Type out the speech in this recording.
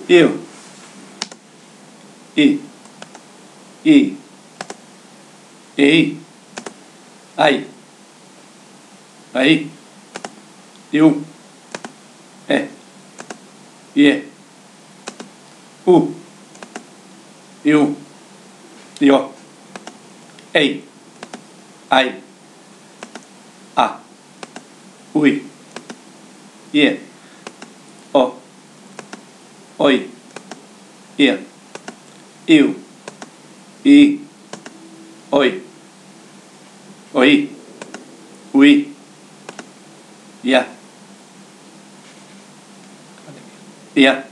eu, i, ei, ai, aí, eu, ie, eu, io, ei, ai, a, ui, ie, o, oi, ie, eu, i, oi, oi, ui, ia, ia.